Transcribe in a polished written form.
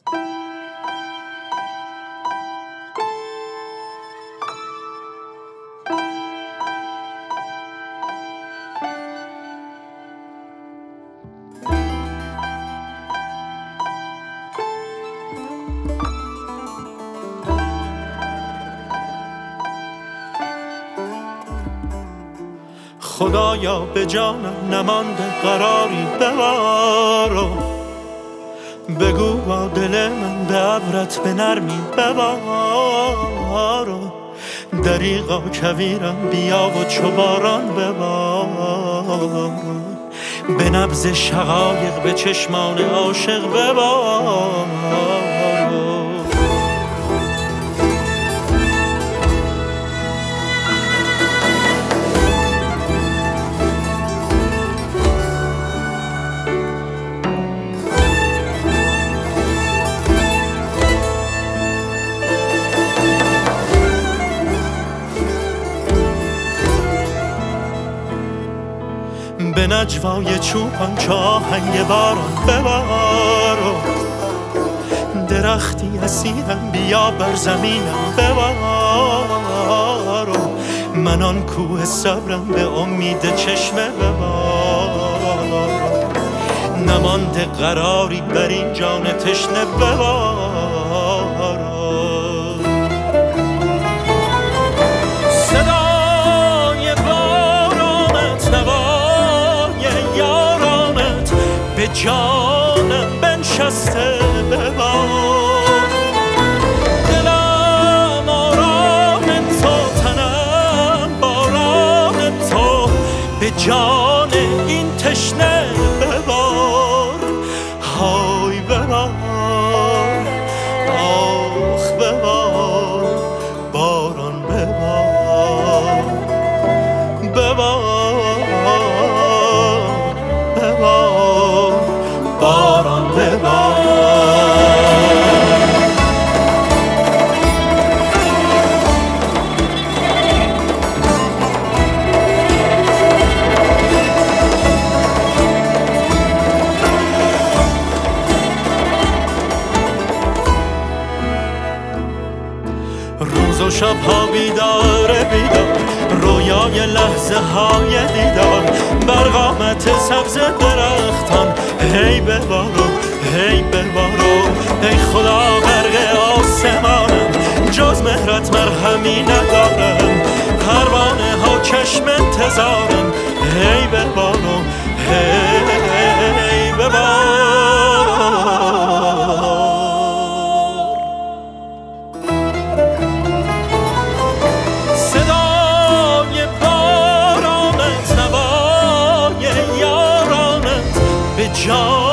خدایا به جانم نمانده قراری ببارو، بگو با دل من به عبرت به نرمی ببارو، دریغا کویرم بیا و چو باران ببارو، به نبض شقایق به چشمان عاشق ببارو. به نجوای چوپان چه آهنگ باران ببارو، درختی اسیرم بیا بر زمینم ببارو، من آن کوه صبرم به امید چشمه ببارو، نمانده قراری بر این جان تشنه ببارو. به جانم بنشسته ببار، دلم آرام تو، تنم باران تو، به جان این تشنه ببار، های ببار، آخ ببار، باران ببار، ببار، ببار، باران ببار. روز و شب‌ها بیدار بیدار، رویای لحظه های دیدار، بر قامت سبز درختان هی ببارو، هی ببارو، ای خدا برق آسمانم، جز مهرت مرهمی ندارم، پروانه ها چشم انتظارم، هی ببارو، هی ببارو. صدای بارانت، نوای یارانت، به جان